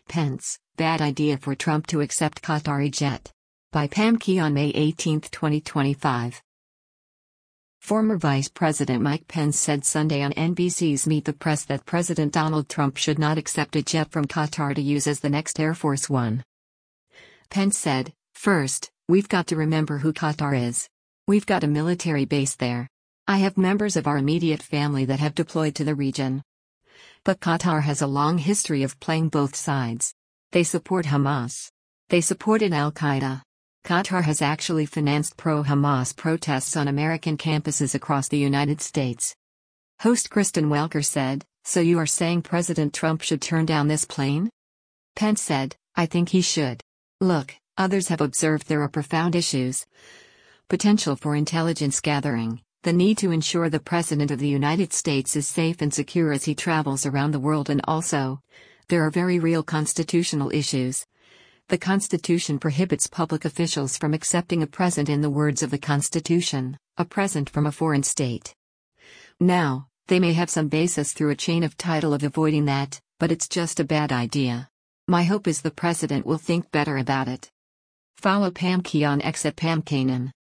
Pence, bad idea for Trump to accept Qatari jet. By Pam Key on May 18, 2025. Former Vice President Mike Pence said Sunday on NBC's Meet the Press that President Donald Trump should not accept a jet from Qatar to use as the next Air Force One. Pence said, "First, we've got to remember who Qatar is. We've got a military base there. I have members of our immediate family that have deployed to the region. But Qatar has a long history of playing both sides. They support Hamas. They supported Al-Qaeda. Qatar has actually financed pro-Hamas protests on American campuses across the United States." Host Kristen Welker said, "So you are saying President Trump should turn down this plane?" Pence said, "I think he should. Look, others have observed there are profound issues. Potential for intelligence gathering, the need to ensure the President of the United States is safe and secure as he travels around the world, and also, there are very real constitutional issues. The Constitution prohibits public officials from accepting a present, in the words of the Constitution, a present from a foreign state. Now, they may have some basis through a chain of title of avoiding that, but it's just a bad idea. My hope is the President will think better about it." Follow Pam Key on X at Pam Kanan.